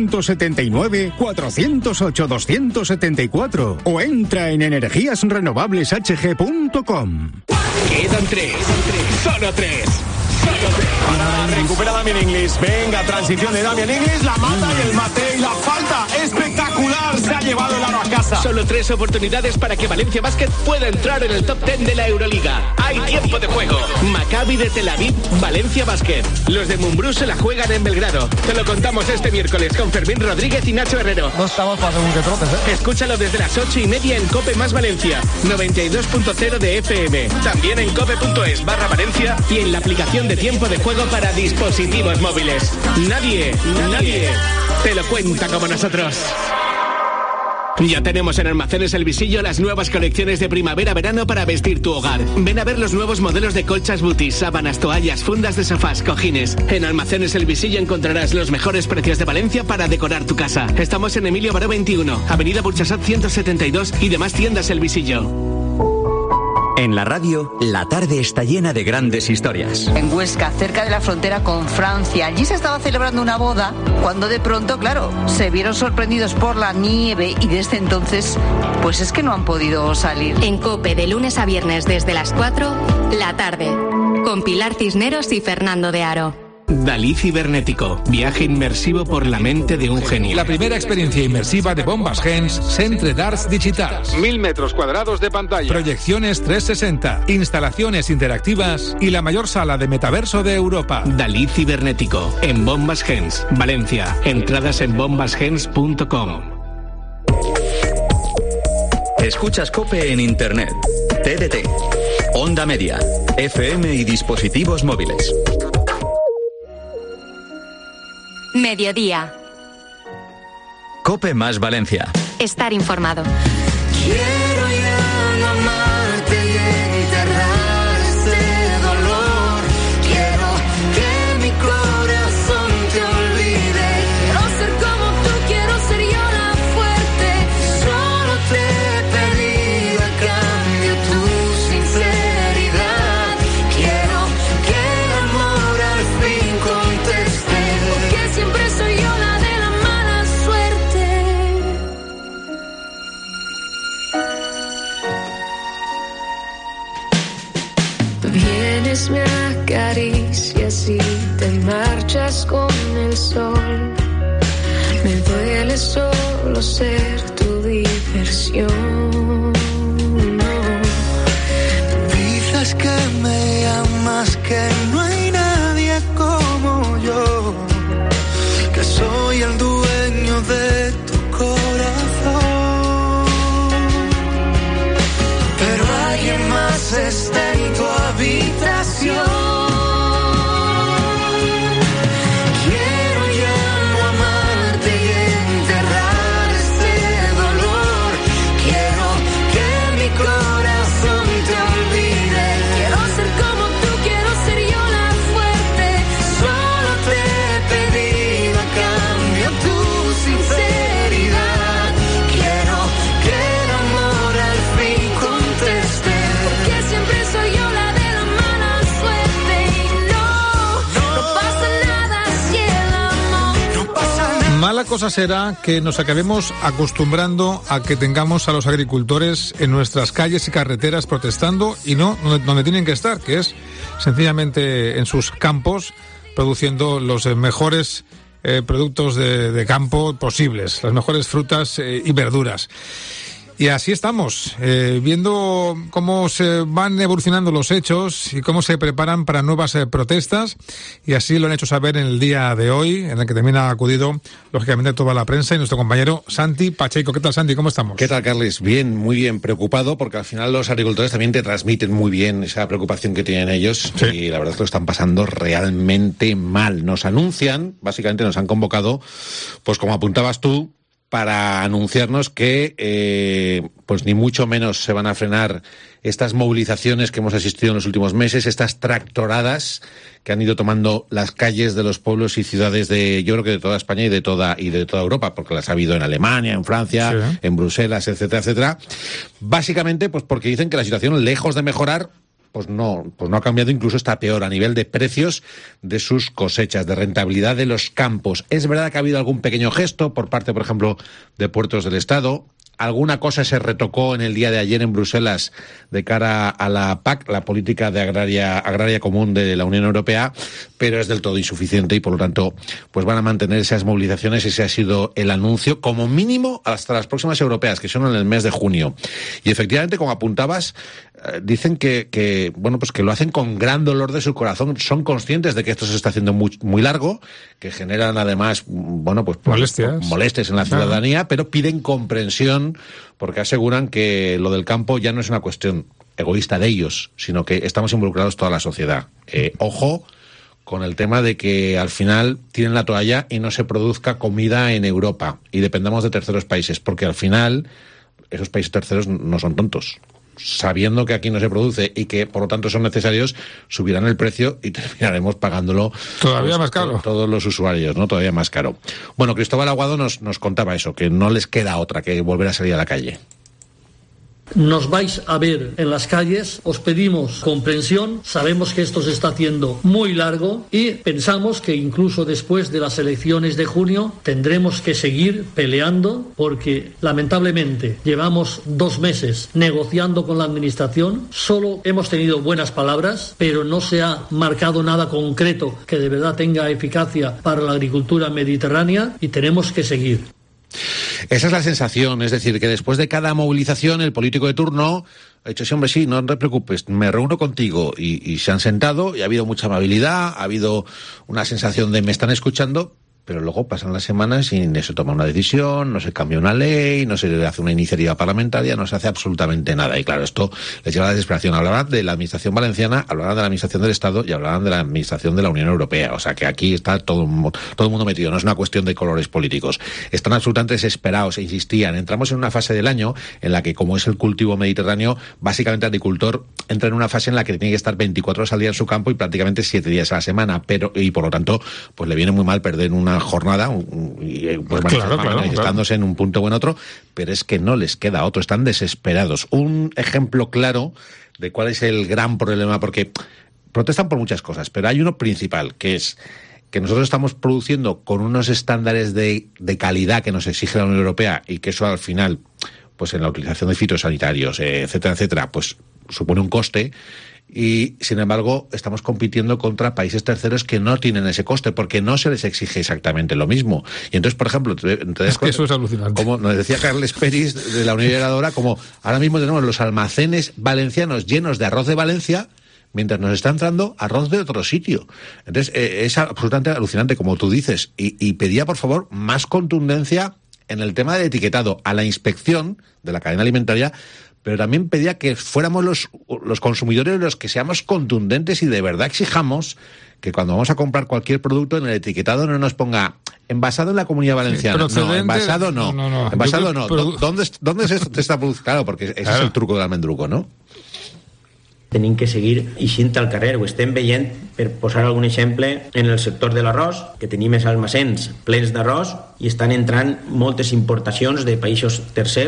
679-408-274 o entra en energíasrenovableshg.com. Quedan tres. Solo tres. Recupera Damian Inglis. Venga, transición de Damian Inglis. La mata y el mate y la falta. Espectacular. Se ha llevado el aro a casa. Solo 3 oportunidades para que Valencia Basket pueda entrar en el top 10 de la Euroliga. Hay tiempo de juego. Maccabi de Tel Aviv, Valencia Basket. Los de Mumbrú se la juegan en Belgrado. Te lo contamos este miércoles con Fermín Rodríguez y Nacho Herrero. No estamos para según que trotes, ¿eh? Escúchalo desde las 8:30 en Cope más Valencia, 92.0 de FM. También en cope.es/Valencia y en la aplicación de tiempo de juego para dispositivos móviles. Nadie te lo cuenta como nosotros. Ya tenemos en Almacenes El Visillo las nuevas colecciones de primavera-verano para vestir tu hogar. Ven a ver los nuevos modelos de colchas Butis, sábanas, toallas, fundas de sofás, cojines. En Almacenes El Visillo encontrarás los mejores precios de Valencia para decorar tu casa. Estamos en Emilio Baró 21, Avenida Burchasot 172 y demás tiendas El Visillo. En la radio, la tarde está llena de grandes historias. En Huesca, cerca de la frontera con Francia. Allí se estaba celebrando una boda cuando de pronto, claro, se vieron sorprendidos por la nieve y desde entonces, pues es que no han podido salir. En COPE, de lunes a viernes desde las 4, la tarde. Con Pilar Cisneros y Fernando de Aro. Dalí Cibernético, viaje inmersivo por la mente de un genio. La primera experiencia inmersiva de Bombas Gens, Centre d'Arts Digital. 1000 metros cuadrados de pantalla. Proyecciones 360, instalaciones interactivas y la mayor sala de metaverso de Europa. Dalí Cibernético, en Bombas Gens, Valencia. Entradas en bombasgens.com. Escuchas COPE en Internet, TDT, Onda Media, FM y dispositivos móviles. Mediodía. COPE más Valencia. Estar informado. Quiero ya no amarte y enterrar este dolor. Quiero que mi corazón te olvide. Quiero ser como tú, quiero ser yo la fuerte. Solo te he pedido a cambio tu sinceridad. Quiero que el amor al fin conteste. Porque siempre soy yo la de la mala suerte. Vienes, me acaricias y te marchas con el sol. Me duele solo ser tu diversión. Dices que me amas, que no hay nadie como yo, que soy el dueño de tu corazón. Pero alguien más está en tu habitación. Quiero ya no amarte y enterrar este dolor. Quiero que mi corazón te olvide. Quiero ser como tú, quiero ser yo la fuerte. Solo te he pedido a cambio tu sinceridad. Quiero que el amor al fin conteste. Porque siempre soy yo la de la mala suerte. Y no pasa nada si el amor no pasa nada. Mala cosa será que nos acabemos acostumbrando a que tengamos a los agricultores en nuestras calles y carreteras protestando y no donde tienen que estar, que es sencillamente en sus campos produciendo los mejores productos de campo posibles, las mejores frutas y verduras. Y así estamos, viendo cómo se van evolucionando los hechos y cómo se preparan para nuevas protestas, y así lo han hecho saber en el día de hoy, en el que también ha acudido, lógicamente, toda la prensa y nuestro compañero Santi Pacheco. ¿Qué tal, Santi? ¿Cómo estamos? ¿Qué tal, Carles? Bien, muy bien, preocupado, porque al final los agricultores también te transmiten muy bien esa preocupación que tienen ellos, sí. Y la verdad es que lo están pasando realmente mal. Nos anuncian, básicamente nos han convocado, pues como apuntabas tú, para anunciarnos que pues ni mucho menos se van a frenar estas movilizaciones que hemos asistido en los últimos meses, estas tractoradas que han ido tomando las calles de los pueblos y ciudades de, yo creo que de toda España y de toda Europa, porque las ha habido en Alemania, en Francia, sí, en Bruselas, etcétera, etcétera. Básicamente, pues porque dicen que la situación, lejos de mejorar, pues no ha cambiado, incluso está peor a nivel de precios de sus cosechas, de rentabilidad de los campos. Es verdad que ha habido algún pequeño gesto por parte, por ejemplo, de Puertos del Estado. Alguna cosa se retocó en el día de ayer en Bruselas de cara a la PAC, la política de agraria común de la Unión Europea, pero es del todo insuficiente y por lo tanto pues van a mantener esas movilizaciones. Ese ha sido el anuncio, como mínimo hasta las próximas europeas, que son en el mes de junio. Y efectivamente, como apuntabas, dicen que bueno, pues que lo hacen con gran dolor de su corazón. Son conscientes de que esto se está haciendo muy largo, que generan además, bueno, pues molestias en la ciudadanía, pero piden comprensión porque aseguran que lo del campo ya no es una cuestión egoísta de ellos, sino que estamos involucrados toda la sociedad. Ojo con el tema de que al final tiren la toalla y no se produzca comida en Europa y dependamos de terceros países, porque al final esos países terceros no son tontos. Sabiendo que aquí no se produce y que por lo tanto son necesarios, subirán el precio y terminaremos pagándolo todavía más caro. Todos los usuarios, ¿no? Todavía más caro. Bueno, Cristóbal Aguado nos contaba eso, que no les queda otra que volver a salir a la calle. Nos vais a ver en las calles, os pedimos comprensión, sabemos que esto se está haciendo muy largo y pensamos que incluso después de las elecciones de junio tendremos que seguir peleando porque lamentablemente llevamos 2 meses negociando con la administración, solo hemos tenido buenas palabras, pero no se ha marcado nada concreto que de verdad tenga eficacia para la agricultura mediterránea y tenemos que seguir. Esa es la sensación, es decir, que después de cada movilización el político de turno ha dicho, sí, hombre, sí, no te preocupes, me reúno contigo, y se han sentado y ha habido mucha amabilidad, ha habido una sensación de me están escuchando, pero luego pasan las semanas y no se toma una decisión, no se cambia una ley, no se hace una iniciativa parlamentaria, no se hace absolutamente nada. Y claro, esto les lleva a la desesperación. Hablarán de la administración valenciana, hablarán de la administración del Estado y hablarán de la administración de la Unión Europea. O sea que aquí está todo el mundo metido, no es una cuestión de colores políticos. Están absolutamente desesperados e insistían. Entramos en una fase del año en la que, como es el cultivo mediterráneo, básicamente el agricultor entra en una fase en la que tiene que estar 24 horas al día en su campo y prácticamente 7 días a la semana, y por lo tanto pues le viene muy mal perder una jornada pues manifestándose en un punto o en otro, pero es que no les queda otro, están desesperados. Un ejemplo claro de cuál es el gran problema, porque protestan por muchas cosas, pero hay uno principal, que es que nosotros estamos produciendo con unos estándares de calidad que nos exige la Unión Europea y que eso al final, pues en la utilización de fitosanitarios, etcétera, etcétera, pues supone un coste. Y, sin embargo, estamos compitiendo contra países terceros que no tienen ese coste, porque no se les exige exactamente lo mismo. Y entonces, por ejemplo, es que eso es alucinante. Como nos decía Carles Peris de la Unión Heredadora, como ahora mismo tenemos los almacenes valencianos llenos de arroz de Valencia, mientras nos está entrando arroz de otro sitio. Entonces, es absolutamente alucinante, como tú dices. Y pedía, por favor, más contundencia en el tema del etiquetado a la inspección de la cadena alimentaria, pero también pedía que fuéramos los consumidores los que seamos contundentes y de verdad exijamos que cuando vamos a comprar cualquier producto en el etiquetado no nos ponga envasado en la Comunidad Valenciana. No, envasado no. Envasado no. ¿Dónde se está produciendo? Claro, porque ese es el truco del almendruco, ¿no? Tenim que seguir eixint al carrer, ho estem veient, per posar algun exemple, en el sector de l'arròs, que tenim els almacens plens d'arròs i estan entrant moltes importacions de països tercers.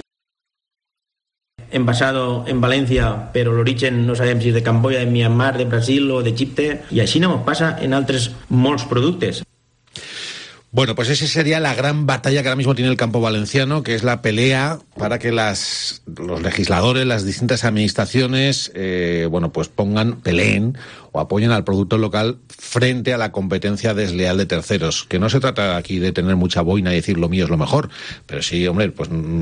Envasado en Valencia, pero l'origen no sabem si és de Camboya, de Myanmar, de Brasil o d'Egipte, i així no passa en altres molts productes. Bueno, pues esa sería la gran batalla que ahora mismo tiene el campo valenciano, que es la pelea para que los legisladores, las distintas administraciones, peleen o apoyen al producto local frente a la competencia desleal de terceros. Que no se trata aquí de tener mucha boina y decir lo mío es lo mejor, pero sí, hombre,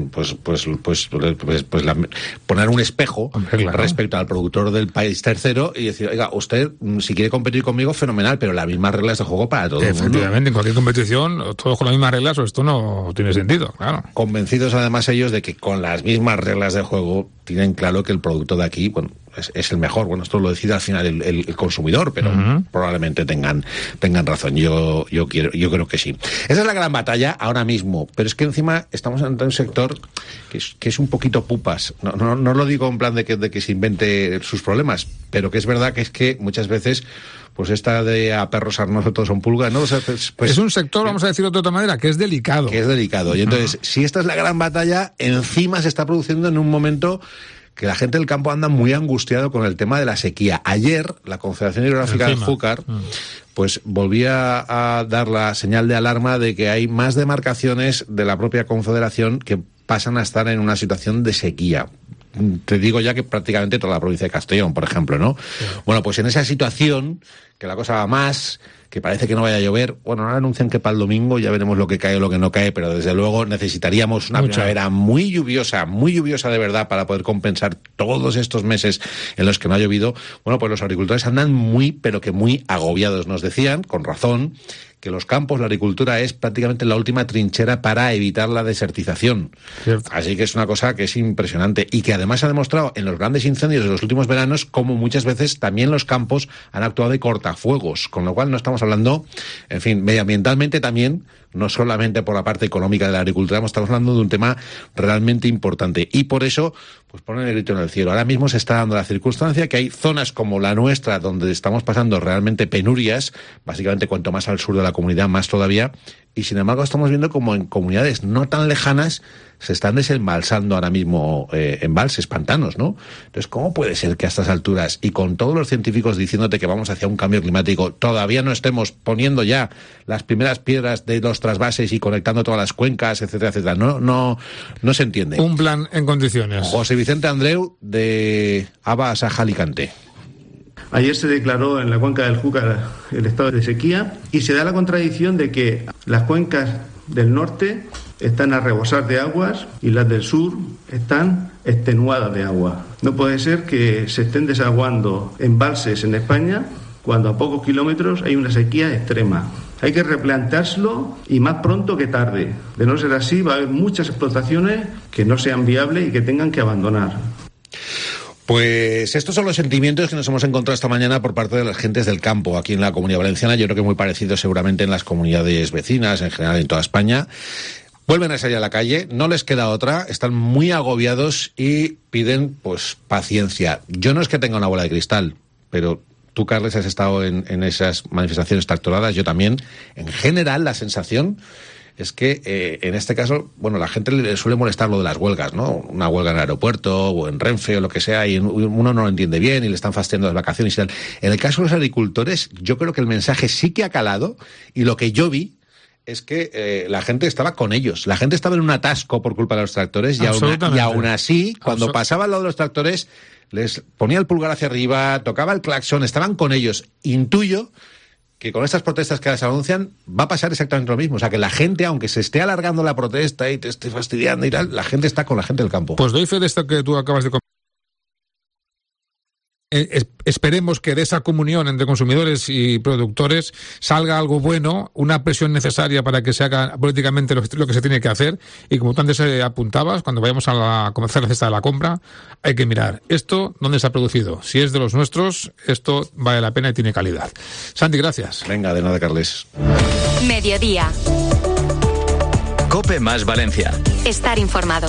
poner un espejo, hombre, claro, respecto al productor del país tercero y decir, oiga, usted, si quiere competir conmigo, fenomenal, pero las mismas reglas de juego para todo el mundo. Efectivamente, en cualquier competición, todos con las mismas reglas, o esto no tiene sentido, claro. Convencidos además ellos de que con las mismas reglas de juego tienen claro que el producto de aquí, bueno, es el mejor. Bueno, esto lo decide al final el consumidor, pero probablemente tengan razón. Yo creo que sí. Esa es la gran batalla ahora mismo, pero es que encima estamos en un sector que es un poquito pupas. No lo digo en plan de que se invente sus problemas, pero que es verdad que es que muchas veces pues esta de a perros sarnosos todos son pulgas, ¿no? O sea, pues, es un sector, vamos a decirlo de otra manera, que es delicado. Que es delicado. Y entonces, si esta es la gran batalla, encima se está produciendo en un momento que la gente del campo anda muy angustiado con el tema de la sequía. Ayer, la Confederación Hidrográfica del Júcar pues volvía a dar la señal de alarma de que hay más demarcaciones de la propia Confederación que pasan a estar en una situación de sequía. Te digo ya que prácticamente toda la provincia de Castellón, por ejemplo, ¿no? Sí. Bueno, pues en esa situación, que la cosa va más, que parece que no vaya a llover, bueno, ahora anuncian que para el domingo ya veremos lo que cae o lo que no cae, pero desde luego necesitaríamos una primavera muy lluviosa de verdad para poder compensar todos estos meses en los que no ha llovido. Bueno, pues los agricultores andan muy, pero que muy agobiados. Nos decían, con razón, que los campos, la agricultura es prácticamente la última trinchera para evitar la desertización. Cierto. Así que es una cosa que es impresionante y que además ha demostrado en los grandes incendios de los últimos veranos como muchas veces también los campos han actuado de cortafuegos, con lo cual no estamos hablando, en fin, medioambientalmente también, no solamente por la parte económica de la agricultura, estamos hablando de un tema realmente importante y por eso pues ponen el grito en el cielo. Ahora mismo se está dando la circunstancia que hay zonas como la nuestra donde estamos pasando realmente penurias, básicamente cuanto más al sur de la comunidad más todavía, y sin embargo estamos viendo como en comunidades no tan lejanas se están desembalsando ahora mismo embalses, pantanos, ¿no? Entonces, ¿cómo puede ser que a estas alturas y con todos los científicos diciéndote que vamos hacia un cambio climático todavía no estemos poniendo ya las primeras piedras de los trasvases y conectando todas las cuencas, etcétera, etcétera? No se entiende. Un plan en condiciones. José Vicente Andreu, de Aba Saja Alicante. Ayer se declaró en la cuenca del Júcar el estado de sequía y se da la contradicción de que las cuencas del norte están a rebosar de aguas y las del sur están extenuadas de agua. No puede ser que se estén desaguando embalses en España cuando a pocos kilómetros hay una sequía extrema. Hay que replanteárselo y más pronto que tarde. De no ser así, va a haber muchas explotaciones que no sean viables y que tengan que abandonar. Pues estos son los sentimientos que nos hemos encontrado esta mañana por parte de las gentes del campo aquí en la Comunidad Valenciana. Yo creo que muy parecido seguramente en las comunidades vecinas, en general en toda España. Vuelven a salir a la calle, no les queda otra, están muy agobiados y piden pues paciencia. Yo no es que tenga una bola de cristal, pero tú, Carles, has estado en esas manifestaciones tractoradas, yo también. En general, la sensación es que en este caso, bueno, la gente le suele molestar lo de las huelgas, ¿no? Una huelga en el aeropuerto o en Renfe o lo que sea, y uno no lo entiende bien y le están fastidiando las vacaciones y tal. En el caso de los agricultores, yo creo que el mensaje sí que ha calado, y lo que yo vi es que la gente estaba con ellos. La gente estaba en un atasco por culpa de los tractores y aún así, cuando pasaba al lado de los tractores, les ponía el pulgar hacia arriba, tocaba el claxon, estaban con ellos. Intuyo que con estas protestas que se anuncian va a pasar exactamente lo mismo. O sea, que la gente, aunque se esté alargando la protesta y te esté fastidiando y tal, la gente está con la gente del campo. Pues doy fe de esto que tú acabas de comentar. Esperemos que de esa comunión entre consumidores y productores salga algo bueno, una presión necesaria para que se haga políticamente lo que se tiene que hacer, y como tú antes apuntabas, cuando vayamos a comenzar la cesta de la compra, hay que mirar esto, dónde se ha producido. Si es de los nuestros, esto vale la pena y tiene calidad. Santi, gracias. Venga, de nada, Carles. Mediodía. COPE más Valencia. Estar informado.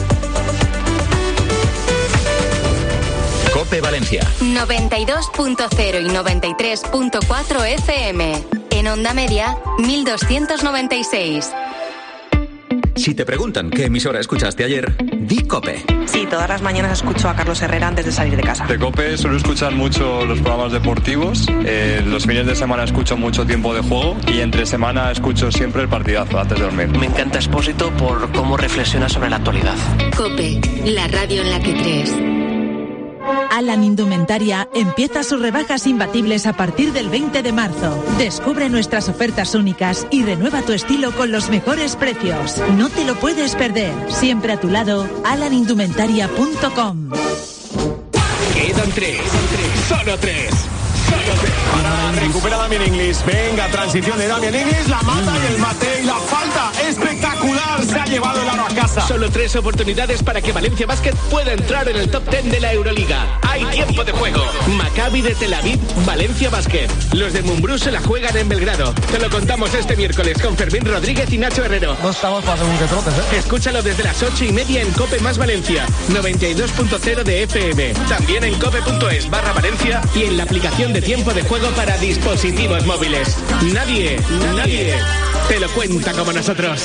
COPE Valencia. 92.0 y 93.4 FM. En onda media, 1296. Si te preguntan qué emisora escuchaste ayer, di COPE. Sí, todas las mañanas escucho a Carlos Herrera antes de salir de casa. De COPE suelo escuchar mucho los programas deportivos. Los fines de semana escucho mucho Tiempo de Juego y entre semana escucho siempre el partidazo antes de dormir. Me encanta Expósito por cómo reflexiona sobre la actualidad. COPE, la radio en la que crees. Alan Indumentaria empieza sus rebajas imbatibles a partir del 20 de marzo. Descubre nuestras ofertas únicas y renueva tu estilo con los mejores precios. No te lo puedes perder. Siempre a tu lado, alanindumentaria.com. Quedan 3. Solo 3. Recupera Damian Inglis. Venga, transición de Damian Inglis. La mata y el mate y la falta. Espectacular. Se ha llevado el aro a casa. Solo 3 oportunidades para que Valencia Basket pueda entrar en el top 10 de la Euroliga. Hay tiempo de juego. Maccabi de Tel Aviv, Valencia Basket. Los de Mumbrú se la juegan en Belgrado. Te lo contamos este miércoles con Fermín Rodríguez y Nacho Herrero. No estamos para un que trotes, ¿eh? Escúchalo desde las 8:30 en COPE más Valencia, 92.0 de FM. También en cope.es/Valencia y en la aplicación de tiempo de juego para dispositivos móviles. Nadie te lo cuenta como nosotros.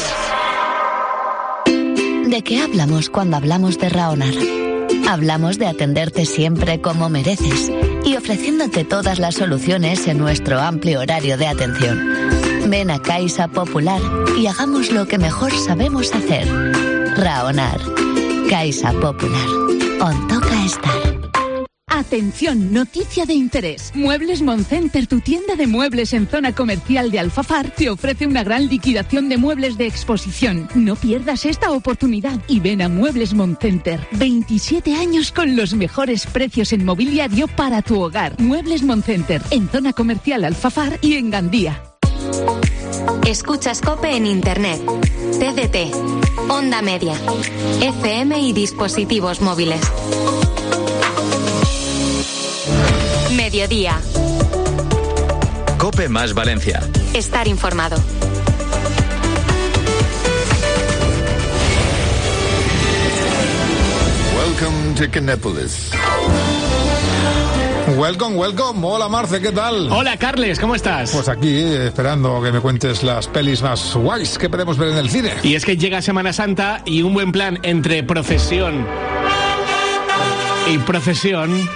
¿De qué hablamos cuando hablamos de Raonar? Hablamos de atenderte siempre como mereces y ofreciéndote todas las soluciones en nuestro amplio horario de atención. Ven a Caixa Popular y hagamos lo que mejor sabemos hacer. Raonar. Caixa Popular. On toca estar. Atención, noticia de interés. Muebles Moncenter, tu tienda de muebles en zona comercial de Alfafar, te ofrece una gran liquidación de muebles de exposición. No pierdas esta oportunidad y ven a Muebles Moncenter. 27 años con los mejores precios en mobiliario para tu hogar. Muebles Moncenter, en zona comercial Alfafar y en Gandía. Escuchas COPE en Internet, TDT, Onda Media, FM y dispositivos móviles. Mediodía. COPE más Valencia. Estar informado. Welcome to Kinépolis. Welcome. Hola, Marce, ¿qué tal? Hola, Carles, ¿cómo estás? Pues aquí, esperando que me cuentes las pelis más guays que podemos ver en el cine. Y es que llega Semana Santa y un buen plan entre procesión y procesión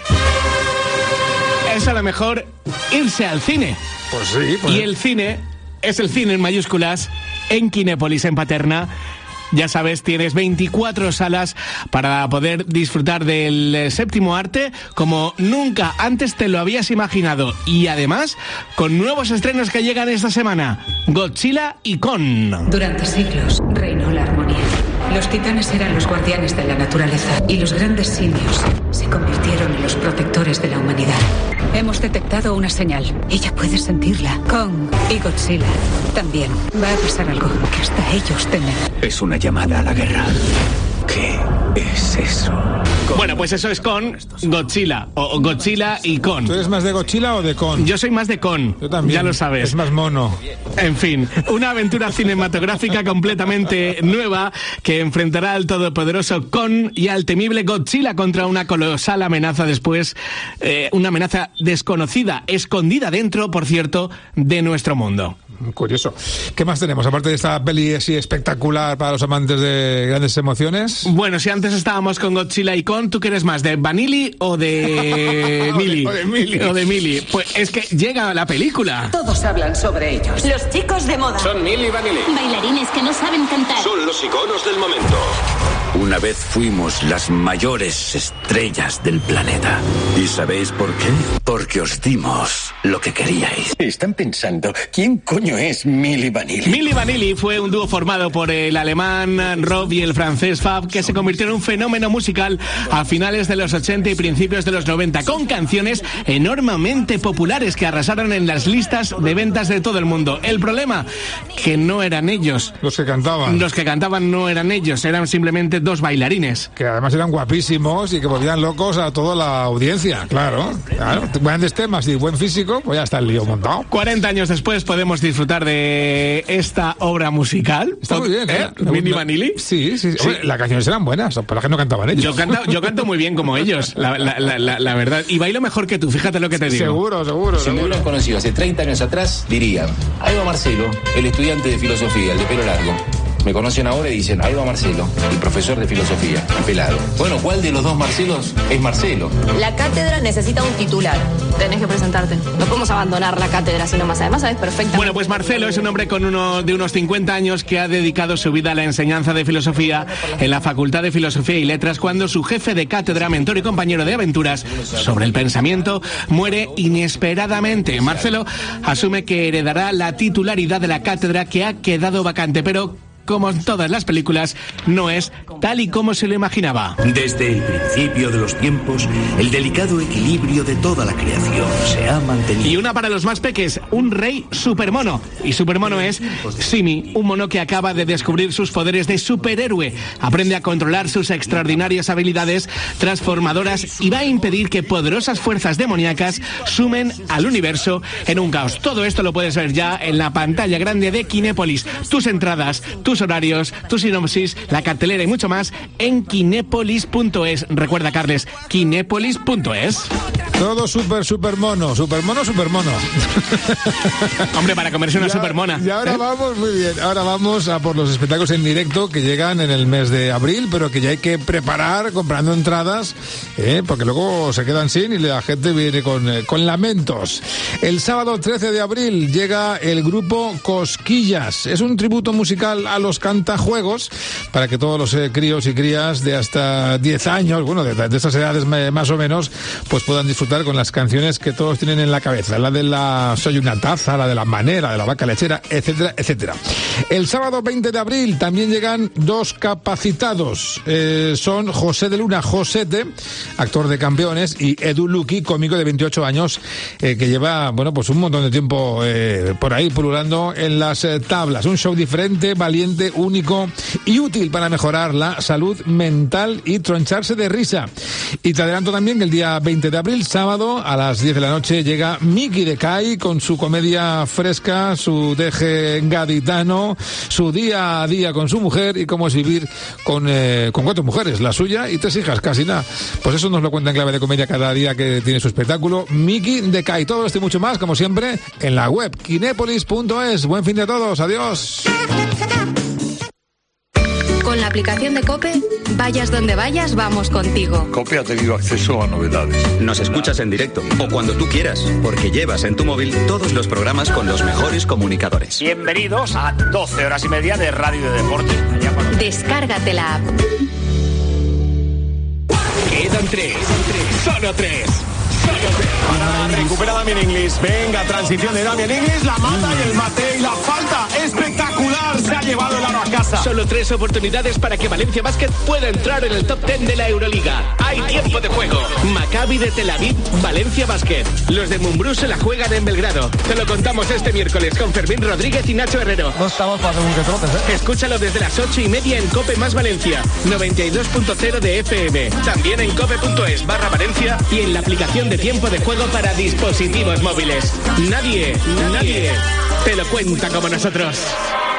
es a lo mejor irse al cine. Pues sí. Pues... Y el cine es el cine en mayúsculas en Kinépolis, en Paterna. Ya sabes, tienes 24 salas para poder disfrutar del séptimo arte como nunca antes te lo habías imaginado. Y además, con nuevos estrenos que llegan esta semana. Godzilla y Kong. Durante siglos reinó la armonía. Los titanes eran los guardianes de la naturaleza y los grandes simios se convirtieron en los protectores de la humanidad. Hemos detectado una señal. Ella puede sentirla. Kong y Godzilla también. Va a pasar algo que hasta ellos temen. Es una llamada a la guerra. ¿Qué es eso? Bueno, pues eso es con Godzilla, o Godzilla y Kong. ¿Tú eres más de Godzilla o de Kong? Yo soy más de Kong. Yo también. Ya lo sabes. Es más mono. En fin, una aventura cinematográfica completamente nueva que enfrentará al todopoderoso Kong y al temible Godzilla contra una colosal amenaza después, una amenaza desconocida, escondida dentro, por cierto, de nuestro mundo. Curioso. ¿Qué más tenemos? Aparte de esta peli así espectacular para los amantes de grandes emociones. Bueno, si antes estábamos con Godzilla y Kong, ¿tú qué eres más? ¿De Vanilli o de Mili? O de Mili. Pues es que llega la película. Todos hablan sobre ellos. Los chicos de moda. Son Mili y Vanilli. Bailarines que no saben cantar. Son los iconos del momento. Una vez fuimos las mayores estrellas del planeta. ¿Y sabéis por qué? Porque os dimos lo que queríais. Están pensando, ¿quién coño es Milli Vanilli? Milli Vanilli fue un dúo formado por el alemán Rob y el francés Fab, que se convirtió en un fenómeno musical a finales de los 80 y principios de los 90, con canciones enormemente populares que arrasaron en las listas de ventas de todo el mundo. El problema, que no eran ellos. Los que cantaban. Los que cantaban no eran ellos, eran simplemente dos bailarines. Que además eran guapísimos y que volvían locos a toda la audiencia, claro. Grandes temas y buen físico, pues ya está el lío montado. 40 años después podemos disfrutar de esta obra musical. Está muy bien, ¿eh? Milli Vanilli. Sí. Hombre, las canciones eran buenas, pero que no cantaban ellos. Yo canto muy bien como ellos, la verdad. Y bailo mejor que tú, fíjate lo que te digo. Seguro. Si me hubieran conocido hace 30 años atrás, dirían, ahí va Marcelo, el estudiante de filosofía, el de pelo largo. Me conocen ahora y dicen, ahí va Marcelo, el profesor de filosofía, el pelado. Bueno, ¿cuál de los dos Marcelos es Marcelo? La cátedra necesita un titular. Tenés que presentarte. No podemos abandonar la cátedra así nomás. Además, sabes perfectamente. Bueno, pues Marcelo es un hombre con de unos 50 años que ha dedicado su vida a la enseñanza de filosofía en la Facultad de Filosofía y Letras cuando su jefe de cátedra, mentor y compañero de aventuras sobre el pensamiento muere inesperadamente. Marcelo asume que heredará la titularidad de la cátedra que ha quedado vacante, pero como en todas las películas, no es tal y como se lo imaginaba. Desde el principio de los tiempos, el delicado equilibrio de toda la creación se ha mantenido. Y una para los más peques, un rey supermono. Y supermono es Simi, un mono que acaba de descubrir sus poderes de superhéroe. Aprende a controlar sus extraordinarias habilidades transformadoras y va a impedir que poderosas fuerzas demoníacas sumen al universo en un caos. Todo esto lo puedes ver ya en la pantalla grande de Kinépolis. Tus entradas, tus horarios, tu sinopsis, la cartelera y mucho más en kinépolis.es. Recuerda, Carles, kinépolis.es. Todo super mono. Hombre, para comerse una supermona. Y ahora vamos, muy bien, ahora vamos a por los espectáculos en directo que llegan en el mes de abril, pero que ya hay que preparar comprando entradas, porque luego se quedan sin y la gente viene con lamentos. El sábado 13 de abril llega el grupo Cosquillas. Es un tributo musical a los cantajuegos para que todos los críos y crías de hasta 10 años, bueno, de esas edades más o menos, pues puedan disfrutar con las canciones que todos tienen en la cabeza. La de la Soy una taza, la de la manera, de la vaca lechera, etcétera, etcétera. El sábado 20 de abril también llegan dos capacitados. Son José de Luna Josete, actor de Campeones, y Edu Luqui, cómico de 28 años, que lleva, bueno, pues un montón de tiempo por ahí pululando en las tablas. Un show diferente, valiente, único y útil para mejorar la salud mental y troncharse de risa. Y te adelanto también que el día 20 de abril, sábado, a las 10 de la noche, llega Miki de Kai con su comedia fresca, su deje gaditano, su día a día con su mujer y cómo es vivir con 4 mujeres, la suya y 3 hijas, casi nada. Pues eso nos lo cuenta en clave de comedia cada día que tiene su espectáculo. Miki de Kai. Todo esto y mucho más, como siempre, en la web kinépolis.es. Buen fin de todos. Adiós. Con la aplicación de COPE, vayas donde vayas, vamos contigo. COPE ha tenido acceso a novedades. Nos escuchas en directo o cuando tú quieras, porque llevas en tu móvil todos los programas con los mejores comunicadores. Bienvenidos a 12 horas y media de radio de deporte. Descárgate la app. Quedan 3, solo 3. Recupera Damian Inglis. Venga, transición de Damian Inglis. La mata y el mate y la falta. Espectacular. Se ha llevado el aro a casa. Solo 3 oportunidades para que Valencia Basket pueda entrar en el top 10 de la Euroliga. Hay tiempo de juego. Maccabi de Tel Aviv, Valencia Basket. Los de Mumbrú se la juegan en Belgrado. Te lo contamos este miércoles con Fermín Rodríguez y Nacho Herrero. No estamos para según que trotes, Escúchalo desde las 8:30 en COPE más Valencia. 92.0 de FM. También en cope.es/Valencia y en la aplicación de tiempo de juego para dispositivos móviles. Nadie te lo cuenta como nosotros.